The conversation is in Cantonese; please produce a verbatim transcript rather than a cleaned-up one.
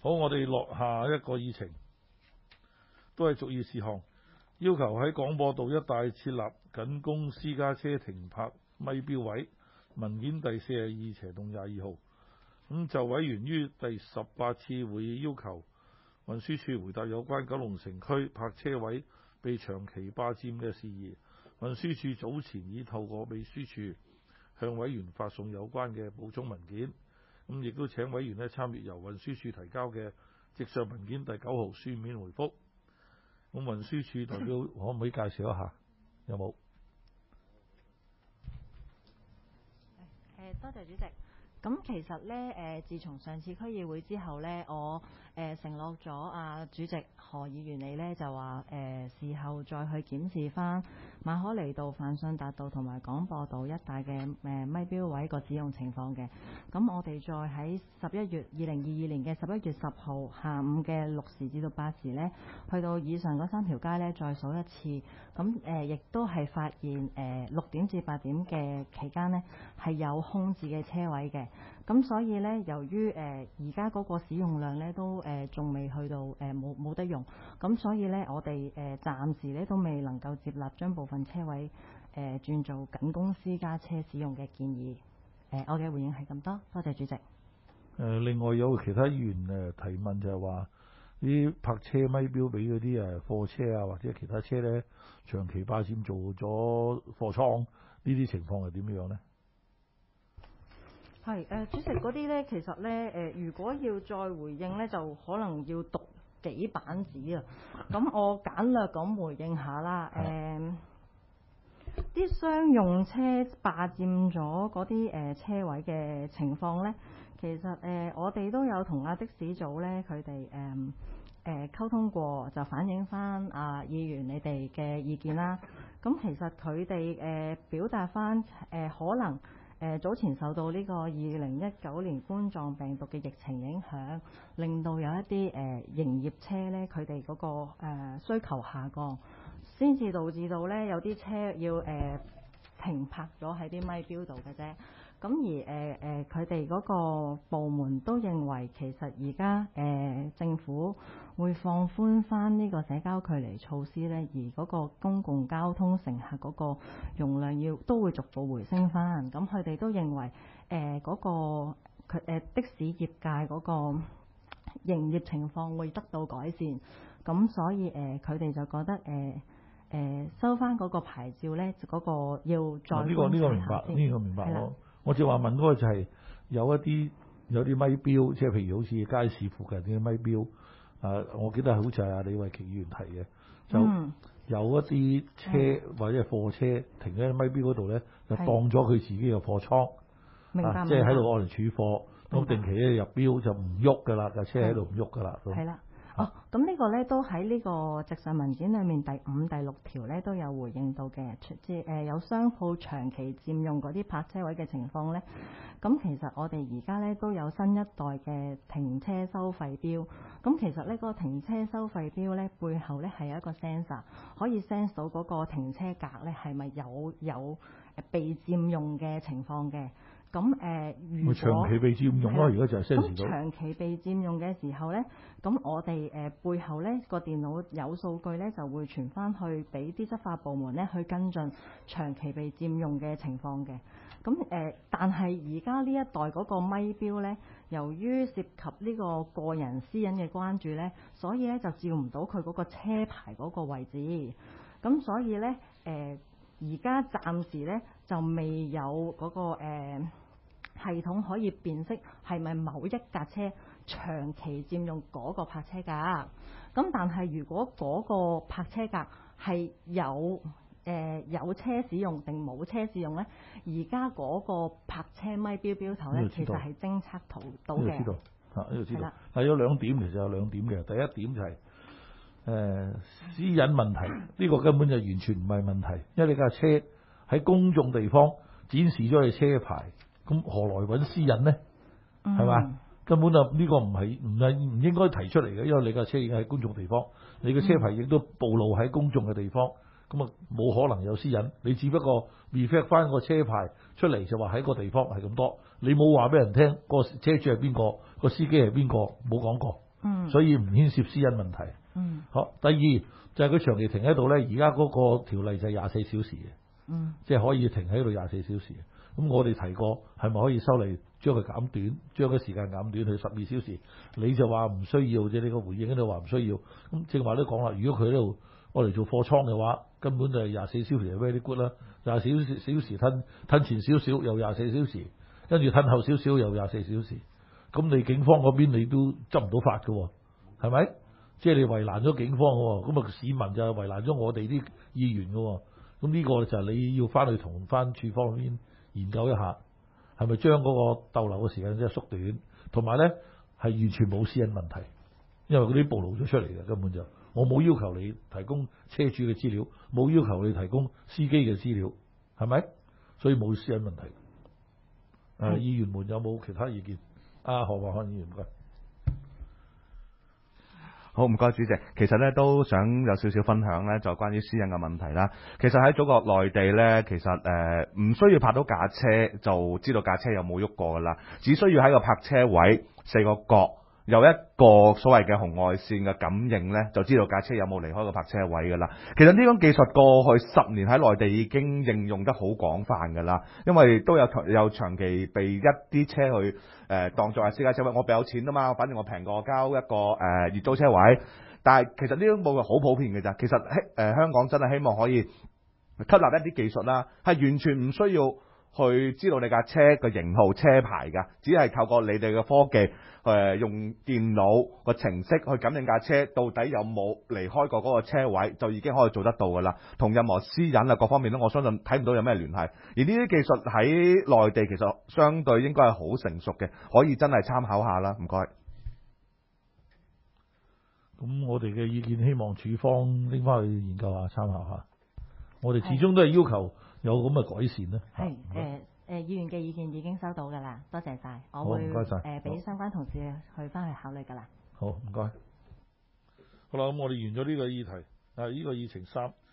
好，我哋落下一個議程，都係逐議事項，要求喺廣播道一帶設立僅供私家車停泊咪標位。文件第四十二斜洞廿二號。咁就委員於第十八次會議要求運輸署回答有關九龍城區泊車位被長期霸佔嘅事宜。運輸署早前已透過秘書處向委員發送有關嘅補充文件。咁亦都請委員咧參閱由運輸署提交嘅直上文件第九號書面回覆。咁運輸署代表可唔可以介紹一下？有冇？ 誒，多謝主席。咁其實咧，誒，自從上次區議會之後咧，我誒承諾咗啊主席何議員你咧就話誒事後再去檢視翻馬可尼道、泛信達道同埋廣播道一帶嘅誒咪標位個使用情況嘅。咁我哋再喺十一月二零二二年嘅十一月十號下午嘅六時至到八時咧，去到以上嗰三條街咧再數一次。咁誒亦都係發現誒六點至八點嘅期間呢係有空置嘅車位嘅。咁所以咧，由於誒而家嗰個使用量咧都誒仲未去到誒冇冇得用，咁所以咧我哋誒暫時咧都未能夠接納將部分車位誒、呃、轉做僅供私家車使用嘅建議。誒、呃，我嘅回應係咁多，多謝主席。誒、 呃，另外有其他議員誒提問就係話啲泊車咪標俾嗰啲誒貨車啊或者其他車咧長期霸佔做咗貨倉，呢啲情況係點樣咧？ 係誒、呃，主席嗰啲咧，其實咧誒、呃，如果要再回應咧，就可能要讀幾版紙啊。咁我簡略咁回應下啦。誒、呃，啲商用車霸佔咗嗰啲誒車位嘅情況咧，其實誒、呃、我哋都有同阿的士組咧，佢哋誒誒溝通過，就反映翻啊議員你哋嘅意見啦。咁其實佢哋誒表達翻誒可能。誒早前受到呢個二零一九年冠狀病毒嘅疫情影響，令到有一啲誒、呃、營業車咧，佢哋嗰個、呃、需求下降，先至導致到咧有啲車要誒、呃、停泊咗喺啲咪標度嘅啫。咁而誒誒佢哋嗰個部門都認為，其實而家誒政府會放寬翻呢個社交距離措施咧，而嗰個公共交通乘客嗰個容量要都會逐步回升翻。咁佢哋都認為誒嗰、呃嗰個佢誒、呃、的士業界嗰個營業情況會得到改善。咁所以誒佢哋就覺得誒誒、呃呃、收翻嗰個牌照咧，嗰、嗰個要再呢、這個呢、這個明白，呢、這個明白我。我正話問嗰個就係有一啲有啲咪標，即係譬如好似街市附近啲咪標，啊，我記得好似係阿李慧瓊議員提嘅，就有一啲車、嗯、或者係貨車停喺咪標嗰度咧，就當咗佢自己嘅貨倉，啊，即係喺度攞嚟儲貨，咁定期咧入標就唔喐噶啦，架車喺度唔喐噶啦。 係啦。哦，咁呢個咧都喺呢個直上文件裏面第五、第六條咧都有回應到嘅，即係誒有商鋪長期佔用嗰啲泊車位嘅情況咧。咁其實我哋而家咧都有新一代嘅停車收費錶。咁其實呢個停車收費錶咧背後咧係有一個 sensor，可以 sense 到嗰個停車格咧係咪有有誒被佔用嘅情況嘅。咁誒、呃，如果長期被佔用咯，而家就係 sense 到。 咁長期被佔用嘅時候咧，咁我哋誒、呃、背後咧個電腦有數據咧，就會傳翻去俾啲執法部門咧去跟進長期被佔用嘅情況嘅。咁誒、呃，但係而家呢一代嗰個咪標咧，由於涉及呢個個人私隱嘅關注咧，所以咧就照唔到佢嗰個車牌嗰個位置。咁所以咧誒，而家暫時咧就未有嗰、嗰個、呃系統可以辨識係咪某一架車長期佔用嗰個泊車格，咁但係如果嗰個泊車格係有誒、呃、有車使用定冇車使用咧，而家嗰個泊車咪標標頭咧，其實係偵測到到嘅。 呢度知道嚇，呢度知道。係有兩點，其實有兩點嘅。第一點就係、是、誒、呃、私隱問題，呢、這個根本就完全唔係問題，因為你架車喺公眾地方展示咗你車牌。咁何來揾私隱呢？係、嗯、嘛？根本就呢個唔係唔係唔應該提出嚟嘅，因為你架車已經喺公眾地方，你嘅車牌亦都暴露喺公眾嘅地方，咁啊冇可能有私隱。你只不過 reflect 翻個車牌出嚟就話喺個地方係咁多，你冇話俾人聽個車主係邊個，個司機係邊個，冇講過。 嗯、 所以唔牽涉私隱問題。 嗯。 好，第二就係、是、佢長期停喺度咧，而家嗰個條例就係廿四小時嘅， 嗯， 即係可以停喺度廿四小時。咁我哋提過係咪可以修例將佢減短，將個時間減短去十二小時？你就話唔需要啫，你個回應喺度話唔需要。咁正話都講啦，如果佢喺度我嚟做貨倉嘅話，根本就係廿四小時係 very good 啦。廿四小時吞吞前少少又廿四小時，跟住吞後少少又廿四小時。咁你警方嗰邊你都執唔到法㗎，係咪？即係你為難咗警方喎，咁啊市民就係為難咗我哋啲議員㗎。咁呢個就係你要翻去同翻處方面研究一下，係咪將嗰個逗留嘅時間即係縮短，同埋咧係完全冇私隱問題，因為嗰啲暴露咗出嚟嘅根本就，我冇要求你提供車主嘅資料，冇要求你提供司機嘅資料，係咪？所以冇私隱問題。誒、呃，議員們有冇其他意見？啊，何華漢議員唔該。 好，唔該主席。其實咧都想有少少分享咧，就關於私隱嘅問題啦。其實喺祖國內地咧，其實誒唔、呃、需要泊到架車就知道架車有冇喐過噶啦，只需要喺個泊車位四個角有一個所謂嘅紅外線嘅感應咧，就知道架車有冇離開個泊車位噶啦。其實呢種技術過去十年喺內地已經應用得好廣泛噶啦，因為都有有長期被一啲車去誒、呃、當作係私家車位，我俾有錢啊嘛，反正我平過交一個誒月、呃、租車位。但係其實呢種冇好普遍嘅咋，其實誒、呃、香港真係希望可以吸納一啲技術啦，係完全唔需要去知道你架車嘅型號車牌㗎，只係透過你哋嘅科技，誒、呃、用電腦個程式去感應架車到底有冇離開過嗰個車位，就已經可以做得到㗎啦。同任何私隱啊各方面咧，我相信睇唔到有咩聯繫。而呢啲技術喺內地其實相對應該係好成熟嘅，可以真係參考下啦。唔該。 咁我哋嘅意見希望處方拎翻去研究下、參考下。我哋始終都係要求有咁嘅改善啦。 係誒誒，議員嘅意見已經收到㗎啦，多謝晒，我會誒俾相關同事去翻去考慮㗎啦。 好，唔該。好啦，咁我哋完咗呢個議題，啊，呢個議程三。